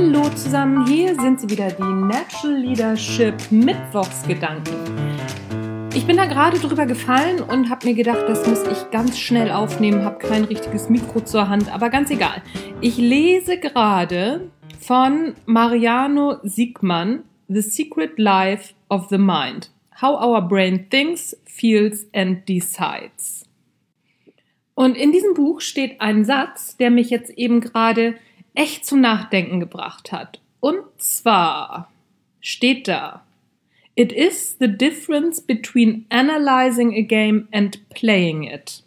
Hallo zusammen, hier sind sie wieder, die Natural Leadership Mittwochsgedanken. Ich bin da gerade drüber gefallen und habe mir gedacht, das muss ich ganz schnell aufnehmen, habe kein richtiges Mikro zur Hand, aber ganz egal. Ich lese gerade von Mariano Siegmann, The Secret Life of the Mind. How our brain thinks, feels and decides. Und in diesem Buch steht ein Satz, der mich jetzt eben gerade echt zum Nachdenken gebracht hat. Und zwar steht da: It is the difference between analyzing a game and playing it.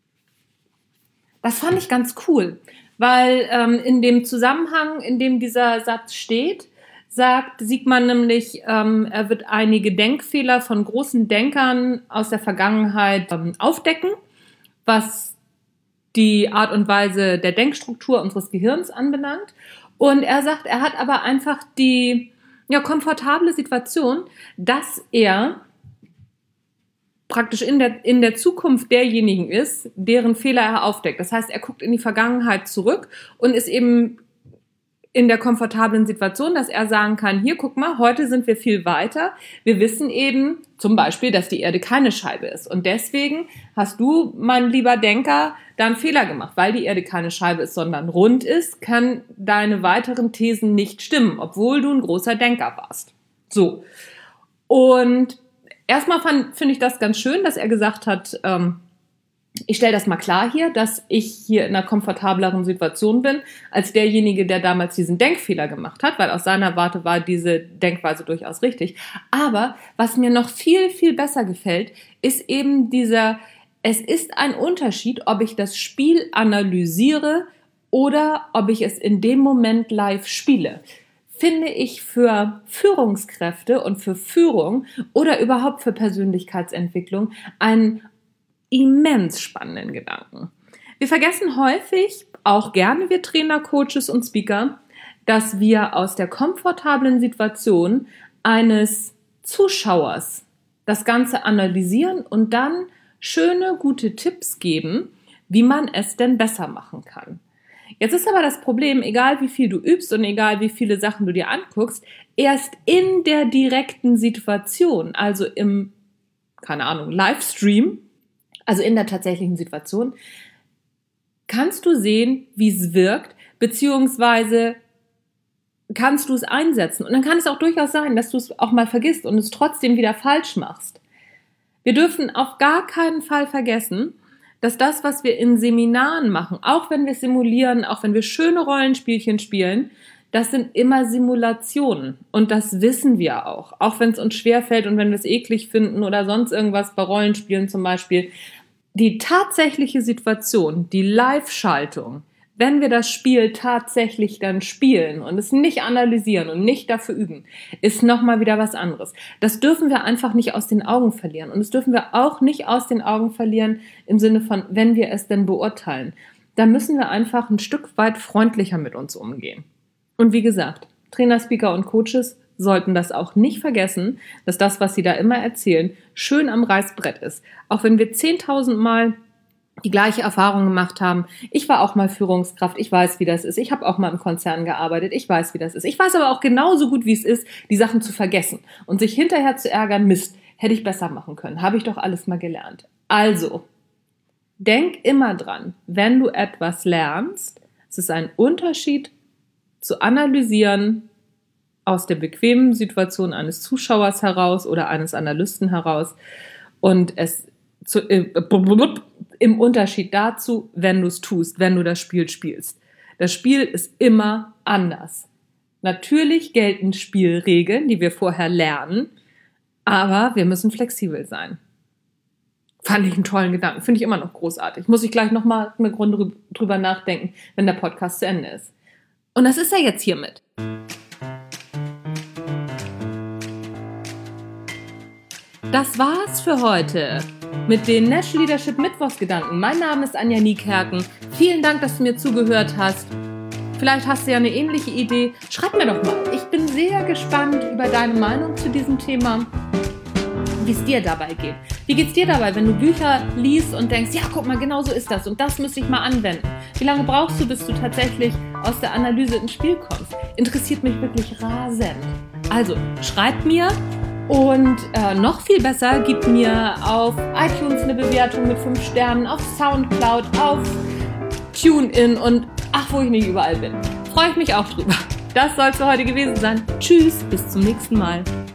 Das fand ich ganz cool, weil in dem Zusammenhang, in dem dieser Satz steht, sagt Siegmann nämlich, er wird einige Denkfehler von großen Denkern aus der Vergangenheit aufdecken, was die Art und Weise der Denkstruktur unseres Gehirns anbelangt. Und er sagt, er hat aber einfach die komfortable Situation, dass er praktisch in der Zukunft derjenigen ist, deren Fehler er aufdeckt. Das heißt, er guckt in die Vergangenheit zurück und ist eben in der komfortablen Situation, dass er sagen kann, hier, guck mal, heute sind wir viel weiter. Wir wissen eben zum Beispiel, dass die Erde keine Scheibe ist. Und deswegen hast du, mein lieber Denker, da einen Fehler gemacht. Weil die Erde keine Scheibe ist, sondern rund ist, kann deine weiteren Thesen nicht stimmen, obwohl du ein großer Denker warst. So. Und erstmal finde ich das ganz schön, dass er gesagt hat, ich stelle das mal klar hier, dass ich hier in einer komfortableren Situation bin, als derjenige, der damals diesen Denkfehler gemacht hat, weil aus seiner Warte war diese Denkweise durchaus richtig. Aber was mir noch viel, viel besser gefällt, ist eben es ist ein Unterschied, ob ich das Spiel analysiere oder ob ich es in dem Moment live spiele. Finde ich für Führungskräfte und für Führung oder überhaupt für Persönlichkeitsentwicklung einen immens spannenden Gedanken. Wir vergessen häufig, auch gerne wir Trainer, Coaches und Speaker, dass wir aus der komfortablen Situation eines Zuschauers das Ganze analysieren und dann schöne, gute Tipps geben, wie man es denn besser machen kann. Jetzt ist aber das Problem, egal wie viel du übst und egal wie viele Sachen du dir anguckst, erst in der direkten Situation, also im, Livestream, also in der tatsächlichen Situation, kannst du sehen, wie es wirkt, beziehungsweise kannst du es einsetzen. Und dann kann es auch durchaus sein, dass du es auch mal vergisst und es trotzdem wieder falsch machst. Wir dürfen auf gar keinen Fall vergessen, dass das, was wir in Seminaren machen, auch wenn wir simulieren, auch wenn wir schöne Rollenspielchen spielen, das sind immer Simulationen. Und das wissen wir auch wenn es uns schwerfällt und wenn wir es eklig finden oder sonst irgendwas bei Rollenspielen zum Beispiel. Die tatsächliche Situation, die Live-Schaltung, wenn wir das Spiel tatsächlich dann spielen und es nicht analysieren und nicht dafür üben, ist nochmal wieder was anderes. Das dürfen wir einfach nicht aus den Augen verlieren. Und das dürfen wir auch nicht aus den Augen verlieren im Sinne von, wenn wir es denn beurteilen. Da müssen wir einfach ein Stück weit freundlicher mit uns umgehen. Und wie gesagt, Trainer, Speaker und Coaches sollten das auch nicht vergessen, dass das, was sie da immer erzählen, schön am Reißbrett ist. Auch wenn wir 10.000 Mal die gleiche Erfahrung gemacht haben. Ich war auch mal Führungskraft, ich weiß, wie das ist. Ich habe auch mal im Konzern gearbeitet, ich weiß, wie das ist. Ich weiß aber auch genauso gut, wie es ist, die Sachen zu vergessen und sich hinterher zu ärgern, Mist, hätte ich besser machen können, habe ich doch alles mal gelernt. Also, denk immer dran, wenn du etwas lernst, es ist ein Unterschied zu analysieren, aus der bequemen Situation eines Zuschauers heraus oder eines Analysten heraus und es im Unterschied dazu, wenn du es tust, wenn du das Spiel spielst. Das Spiel ist immer anders. Natürlich gelten Spielregeln, die wir vorher lernen, aber wir müssen flexibel sein. Fand ich einen tollen Gedanken, finde ich immer noch großartig. Muss ich gleich nochmal eine Runde drüber nachdenken, wenn der Podcast zu Ende ist. Und das ist er jetzt hiermit. Das war's für heute mit den Natural Leadership Mittwochsgedanken. Mein Name ist Anja Niekerken. Vielen Dank, dass du mir zugehört hast. Vielleicht hast du ja eine ähnliche Idee. Schreib mir doch mal. Ich bin sehr gespannt über deine Meinung zu diesem Thema. wie es dir dabei geht. Wie geht's dir dabei, wenn du Bücher liest und denkst, ja, guck mal, genau so ist das und das müsste ich mal anwenden. Wie lange brauchst du, bis du tatsächlich aus der Analyse ins Spiel kommst? Interessiert mich wirklich rasend. Also, schreib mir und noch viel besser, gib mir auf iTunes eine Bewertung mit 5 Sternen, auf Soundcloud, auf TuneIn und ach, wo ich nicht überall bin. Freue ich mich auch drüber. Das soll es für heute gewesen sein. Tschüss, bis zum nächsten Mal.